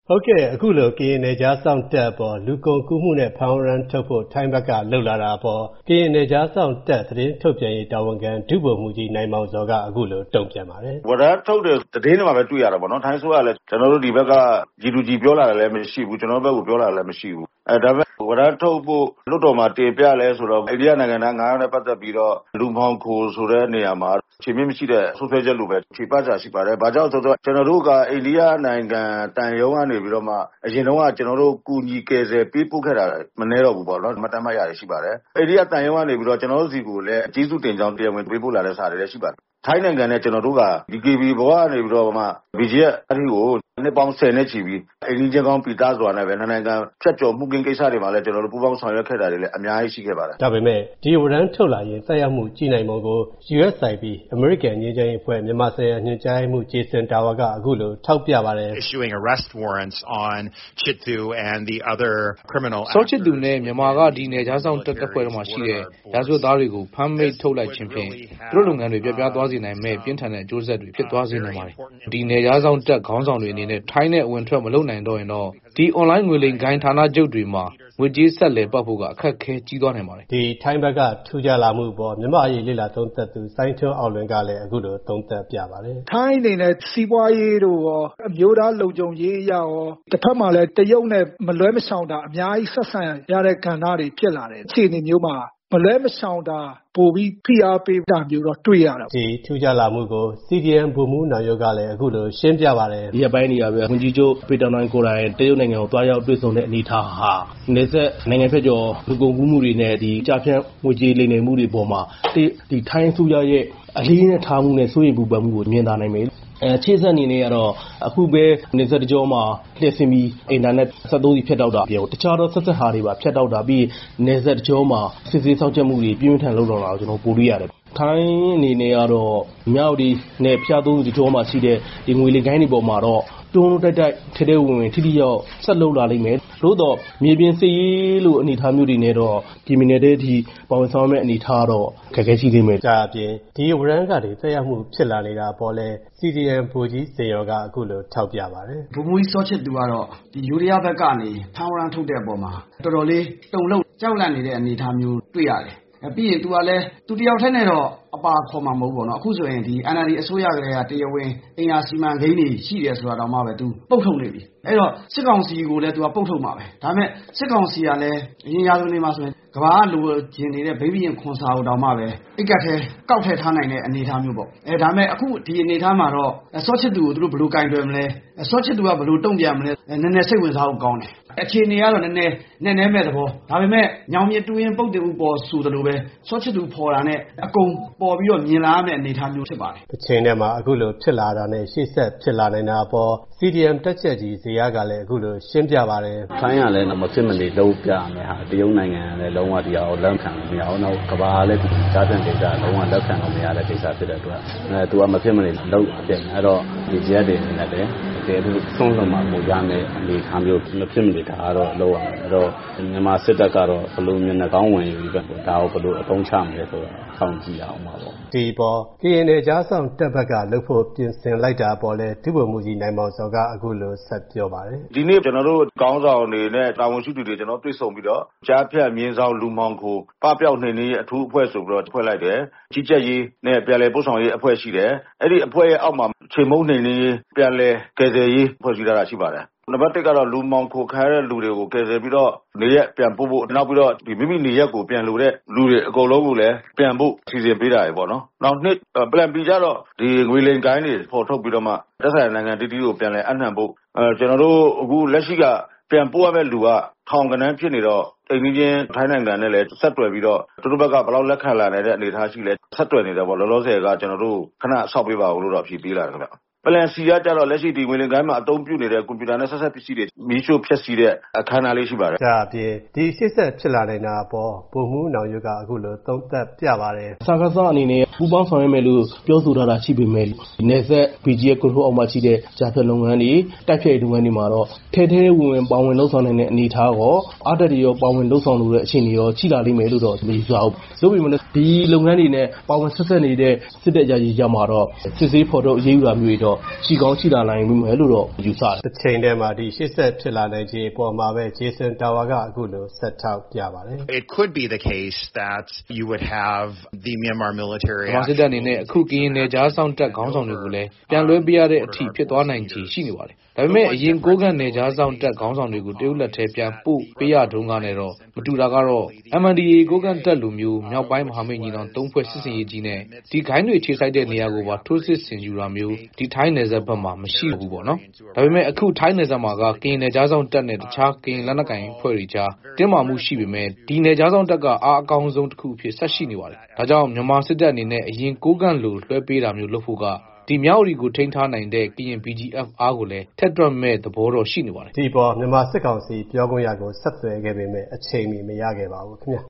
ဟုတ်ကဲ့အခုလိုကရင်နယ်ခြားစောင့်တပ်ပေါ်လူကုန်ကူးမှုနဲ့ဖောင်းရန်ထုတ်ဖို့ထိုင်းဘက်ကလှုပ်လာတာပေါ်ကရင်နယ်ခြားစောင့်တပ်သတင်းထုတ်ပြန်ရေးတာဝန်ခံဒုဗိုလ်မှူးကြီးနိုင်မောင်ဇော်ကအခုလိုတုံ့ပြန်ပါတယ်ဝရထုတ်တဲ့သတင်းတွေမှာပဲတွေ့ရတာပေါ့နော်ထိုင်းဆိုရလဲကျွန်တော်တို့ဒီဘက်က G2G ပြောလာတယ်လည်းမရှိဘူးကျွန်တော်တို့ဘက်ကပြောလာတယ်လည်းမရှိဘူးဒါပေမဲ့ဝရထုတ်ဖို့လွတ်တော်မှာတင်ပြလဲဆိုတော့အိန္ဒိယနိုင်ငံသား9ယောက်နဲ့ပတ်သက်ပြီးတော့လူမောင်ခိုဆိုတဲ့နေရာမှာခြေမြင့်မရှိတဲ့ဆုဆွဲချက်လိုပဲခြေပတ်ချာရှိပါတယ်။ဘာကြောင့်ဆိုတော့ကျွန်တော်တို့ကအိန္ဒိယနိုင်ငံတန်ရုံးကနေပြီးတော့မှအရင်တော့ကကျွန်တော်တို့ကူညီကယ်ဆယ်ပေးပို့ခဲ့တာမနှဲတော့ဘူးပေါ့နော်။မတမ်းမရတယ်ရှိပါတယ်။အိန္ဒိယတန်ရုံးကနေပြီးတော့ကျွန်တော်တို့စီကိုလည်းအကြီးစုတင်ကြောင်းတရားဝင်ပေးပို့လာတဲ့စာတွေလည်းရှိပါတယ်။ထိုင်းနိုင်ငံနဲ့ကျွန်တော်တို့က DKB ဘောကနေပြီးတော့မှ BGF အထီကိုနှစ်ပေါင်း10နဲ့ချီပြီးအိန္ဒိယကောင်ပီတာစွာနဲ့ပဲနိုင်ငံဖြတ်ကျော်မှုကင်းကိစ္စတွေမှာလည်းကျွန်တော်တို့ပူးပေါင်းဆောင်ရွက်ခဲ့တာတွေလည်းအများကြီးရှိခဲ့ပါတယ်။ဒါပေမဲ့ဒီဝရန်ထုတ်လာရင်သက်ရောက်မှုကြီးနိုင်မှုကို USIP American ငြိမ်းချမ်းရေးအဖွဲ့မြန်မာဆိုင်ရာညွှန်ကြားရေးမှူး Jason Tower ကအခုလိုထောက်ပြပါတယ် Issuing arrest warrants on Chittu and the other criminal ဆောချစ်သူနဲ့မြန်မာကဒီနယ်ခြားဆောင်တပ်ဖွဲ့တော်မှာရှိတဲ့ရာဇဝတ်သားတွေကိုဖမ်းမိတ်ထုတ်လိုက်ခြင်းဖြင့်သူတို့လုပ်ငန်းတွေပြပြသွားစေနိုင်မဲ့ပြင်းထန်တဲ့အကျိုးဆက်တွေဖြစ်သွားစေနိုင်ပါတယ်။ဒီနယ်ခြားဆောင်တပ်ခေါင်းဆောင်တွေအနေနဲ့ထိုင်းနဲ့ဝင်ထွက်မလုပ်နိုင်တော့ရင်တော့ဒီ online ငွေလိမ်ဂိုင်းဌာနချုပ်တွေမှာငွေကြေးဆက်လက်ပတ်ဖို့ကအခက်ခဲကြီးသွားနိုင်ပါတယ်ဒီထိုင်းဘက်ကထူးခြားလာမှုပေါ်မြန်မာအရေးလေ့လာသုံးသပ်သူစိုင်းထွန်းအောင်လွင်ကလည်းအခုလိုသုံးသပ်ပြပါတယ်ထိုင်းအနေနဲ့စီးပွားရေးတို့ရောအမျိုးသားလုံခြုံရေးအရာရောတစ်ဖက်မှာလည်းတရုတ်နဲ့မလွဲမရှောင်တာအများကြီးဆက်ဆံရတဲ့ကဏ္ဍတွေဖြစ်လာတယ်အခြေအနေမျိုးမှာမလွဲမရှောင်တာပိုပြီးဖိအားပေးတာမျိုးတော့တွေ့ရတာဒီထူးခြားလာမှုကို CDM ဗိုလ်မှူးနောင်ရုပ်ကလည်းအခုလိုရှင်းပြပါတယ်ဒီအပိုင်းနေရာပဲဝန်ကြီးချုပ်ပေတောင်တိုင်းကိုယ်တိုင်တရုတ်နိုင်ငံကိုတွားရောက်တွေ့ဆုံတဲ့အနေအထားဟာနေဆက်နိုင်ငံဖက်ကျော်လူကုန်ကူးမှုတွေနဲ့ဒီကြာဖြန့်ငွေကြေးလိမ်လည်မှုတွေပေါ်မှာဒီထိုင်းစုရရဲ့အလေးနဲ့ထားမှုနဲ့စိုးရိမ်ပူပန်မှုကိုမြင်သာနိုင်မယ်ခြေဆက်အနေနဲ့ကတော့အခုပဲနေဆက်တကြောမှာလျှက်စင်ပြီးအင်တာနက်73စီဖြတ်တောက်တာပြောတခြားတော့ဆက်ဟာတွေပါဖြတ်တောက်တာပြီးနေဆက်တကြောမှာစစ်ဆေးဆောင်ချက်မှုတွေပြင်းထန်လုပ်တော့တာကိုကျွန်တော်ပို့လို့ရတယ်ထိုင်းအနေနဲ့ကတော့မြောက်ဒီနဲ့ဖျားသုံးဒီကြောမှာရှိတဲ့ဒီငွေလိမ်ကိုင်းတွေပေါ်မှာတော့တွန်းတိုက်ထဲထဲဝင်ထိထိရောက်ဆက်လုပ်လာလိမ့်မယ်သို့တော့မြေပြင်စစ်ရေးလို့အနေထားမျိုးတွေနဲ့တော့ပြည်မနယ်တဲ့အထိပါဝင်ဆောင်မဲ့အနေထားတော့ခက်ခဲရှိသေးမယ်ဒါအပြင်ဒီဝရန်ကတွေသက်ရောက်မှုဖြစ်လာနေတာပေါ်လဲ CDM ဗိုလ်ကြီးစေရောကအခုလိုထောက်ပြပါတယ်ဗိုလ်မှူးကြီးစောချစ်သူကတော့ဒီယူရီးယားဘက်ကနေဖောင်းရန်ထုတ်တဲ့အပေါ်မှာတော်တော်လေးတုံလုံးကြောက်လန့်နေတဲ့အနေအထားမျိုးတွေ့ရတယ်ပြီးရင်သူကလည်းသူတယောက်တည်းနဲ့တော့အပါခေါ်မှာမဟုတ်ဘူးပေါ့နော်အခုဆိုရင်ဒီ NLD အစိုးရကလည်းတရားဝင်အင်အားစီမံကိန်းတွေရှိတယ်ဆိုတာတော့မှပဲသူပုတ်ထုတ်နေပြီအဲ့တော့စစ်ကောင်စီကိုလည်းသူကပုတ်ထုတ်မှာပဲဒါပေမဲ့စစ်ကောင်စီကလည်းအရင်ရာဇဝင်တွေမှာဆိုရင်ကဘာလိုချင်နေတဲ့ဘိဗီရင်ခွန်စာကိုတောင်မှပဲအိတ်ကတ်ထဲကောက်ထည့်ထားနိုင်တဲ့အနေအထားမျိုးပေါ့ဒါပေမဲ့အခုဒီအနေအထားမှာတော့စောချစ်သူကိုသူတို့ဘယ်လိုကင်တွယ်မလဲစောချစ်သူကဘယ်လိုတုံ့ပြန်မလဲနည်းနည်းစိတ်ဝင်စားဖို့ကောင်းတယ်အခြေအနေကတော့နည်းနည်းမဲ့သဘောဒါပေမဲ့ညောင်မြတူရင်ပုတ်တယ်ဥပေါ်ဆိုတယ်လို့ပဲစောချစ်သူဖော်တာနဲ့အကုန်ပေါ်ပြီးတော့မြင်လာရမယ့်အနေအထားမျိုးဖြစ်ပါတယ်အချိန်ထဲမှာအခုလိုဖြစ်လာတာနဲ့ရှေ့ဆက်ဖြစ်လာနိုင်တာပေါ် CDM တက်ချက်ကြီးဇေယျကလည်းအခုလိုရှင်းပြပါတယ်ထိုင်းကလည်းမဖြစ်မနေလုံးပြမယ်ဟာတရုတ်နိုင်ငံကလည်းလုံးဝဒီအောင်လက်ခံလို့မရအောင်နောက်ကဘာလည်းကြားတဲ့ဒေတာလုံးဝလက်ခံလို့မရတဲ့ဒေတာဖြစ်တဲ့အတွက်သူကမဖြစ်မနေလုံးတယ်အဲ့တော့ဒီရက်တွေနဲ့လည်းတကယ်လို့ဆုံးလုံးမှာပို့ရမယ်အနေခံမျိုးမဖြစ်မနေဒါကတော့လုံးဝအဲ့တော့မြန်မာစစ်တပ်ကတော့ဘလို့မျက်နှာကောင်းဝင်ပြီးပဲဒါကိုဘလို့အသုံးချမလဲဆိုတာစောင့်ကြည့်အောင်ပါပေါ့ဒီပေါ်ကရင်နယ်ကြားဆောင်တပ်ဘက်ကလှုပ်ဖို့ပြင်ဆင်လိုက်တာပေါ်လဲဒုဗိုလ်မှူးကြီးနိုင်မောင်စောကအခုလိုဆက်ပြောပါတယ်ဒီနေ့ကျွန်တော်တို့ကောင်းဆောင်တွေနဲ့တာဝန်ရှိသူတွေကျွန်တော်တွေ့ဆုံပြီးတော့ကြားဖြတ်မြင်းဆောင်လူမောင်ကိုပပျောက်နှိမ့်နေအထူးအဖွဲ့ဆိုပြီးတော့ဖွဲ့လိုက်တယ်ကြီးကြပ်ရေးနဲ့ပြန်လည်ပို့ဆောင်ရေးအဖွဲ့ရှိတယ်အဲ့ဒီအဖွဲ့ရဲ့အောက်မှာချိန်မုံနှိမ့်နေပြန်လည်ကယ်ဆယ်ရေးဖွဲ့စည်းထားတာရှိပါတယ်နံပါတ်1ကတော့လူမောင်ခိုခိုင်းတဲ့လူတွေကိုကယ်ဆယ်ပြီးတော့နေရက်ပြန်ပို့ဖို့နောက်ပြီးတော့ဒီမိမိနေရက်ကိုပြန်လို့တဲ့လူတွေအကုန်လုံးကိုလည်းပြန်ဖို့စီစဉ်ပေးတာရပေါ့နော်နောက်နှစ် plan B ကြတော့ဒီငွေလိမ်ကိုင်းတွေပေါ်ထုတ်ပြီးတော့မှသက်ဆိုင်နိုင်ငံတည်တည်ကိုပြန်လဲအနှံ့ဖို့ကျွန်တော်တို့အခုလက်ရှိကပြန်ပို့ရမယ့်လူကထောင်ကနန်းဖြစ်နေတော့အိမ်ကြီးချင်းထိုင်းနိုင်ငံနဲ့လည်းဆက်တွယ်ပြီးတော့သူတို့ဘက်ကဘယ်လောက်လက်ခံလာနိုင်တဲ့အနေအထားရှိလဲဆက်တွယ်နေတယ်ပေါ့လောလောဆယ်ကကျွန်တော်တို့ခဏဆောက်ပေးပါဦးလို့တော့ဖြေပေးလာတယ်ခင်ဗျPlan C ကကြတော့လက်ရှိဒီငွေလင်ကိုင်းမှာအသုံးပြုနေတဲ့ကွန်ပျူတာနဲ့ဆက်ဆက်ပစ္စည်းတွေမီးရှို့ဖျက်ဆီးတဲ့အခမ်းအနားလေးရှိပါတယ်။ဒါအပြင်ဒီရှေ့ဆက်ဖြစ်လာနေတာပေါ်ပုံမှုနောင်ရွက်ကအခုလိုသုံးသပ်ပြပါတယ်။စာကစားအနေနဲ့ပူပေါင်းဆောင်ရွက်မယ်လို့ပြောဆိုထားတာရှိပေမဲ့နေဆက် BGF ကိုထိုးအောင်မှရှိတဲ့ဂျာဖက်လုပ်ငန်းတွေတိုက်ဖြတ်လုပ်ငန်းတွေမှာတော့ထဲဝင်ပါဝင်လှုပ်ဆောင်နိုင်တဲ့အနေအထားရောအားတက်တွေရောပါဝင်လှုပ်ဆောင်လို့တဲ့အခြေအနေရောရှိလာလိမ့်မယ်လို့တော့မယူဆဘူး။ဆိုပေမဲ့ဒီလုပ်ငန်းတွေနဲ့ပါဝင်ဆက်ဆက်နေတဲ့စစ်တပ်ကြာကြီးကြမှာတော့စစ်ဆေးဖော်ထုတ်အရေးယူတာမျိုးတွေတော့တော့ရှိကောင်းရှိလာနိုင်မယ်လို့တော့ယူဆတယ်။တစ်ချိန်တည်းမှာဒီရှေ့ဆက်ဖြစ်လာနိုင်ခြေအပေါ်မှာပဲ Jason Tower ကအခုလိုဆက်ထောက်ပြပါတယ်။ It could be the case that you would have the Myanmar military မြန်မာစစ်တပ်အနေနဲ့အခုကရင်နယ်ခြားစောင့်တပ်ခေါင်းဆောင်တွေကိုလည်းပြန်လွှဲပေးရတဲ့အထိဖြစ်သွားနိုင်ခြေရှိနေပါတယ်။ဒါပေမဲ့အရင်ကိုးကန့်နယ်ခြားစောင့်တပ်ခေါင်းဆောင်တွေကိုတရုတ်လက်ထဲပြန်ပို့ပေးရတုန်းကနဲ့တော့မတူတာကတော့ MNDAA ကိုးကန့်တပ်လူမျိုးမြောက်ပိုင်းမဟာမိတ်ညီနောင်၃ဖွဲ့စစ်စင်ရေးကြီးနဲ့ဒီခိုင်းတွေခြေစိုက်တဲ့နေရာကိုပါထိုးစစ်ဆင်ယူတာမျိုးဒီထိုင်းနယ်စပ်ဘက်မှာမရှိဘူးပေါ့နော်။ဒါပေမဲ့အခုထိုင်းနယ်စပ်မှာကကရင်နယ်ခြားစောင့်တပ်နဲ့တခြားကရင်လက်နက်ကိုင်အဖွဲ့တွေကြားတင်းမာမှုရှိပေမဲ့ဒီနယ်ခြားစောင့်တပ်ကအားအကောင်းဆုံးတစ်ခုအဖြစ်ဆက်ရှိနေပါတယ်။ဒါကြောင့်မြန်မာစစ်တပ်အနေနဲ့အရင်ကိုးကန့်လိုလွှဲပေးတာမျိုးလုပ်ဖို့ကဒီမြောက်ရီကိုထိန်းထားနိုင်တဲ့ကရင် BGF အားကိုလည်းထက်တွက်မဲ့သဘောတော့ရှိနေပါတယ်ဒီပေါ်မြန်မာစစ်ကောင်စီပြောခွင့်ရကိုဆက်သွယ်ခဲ့ပေမဲ့အချိန်မီမရခဲ့ပါဘူးခင်ဗျာ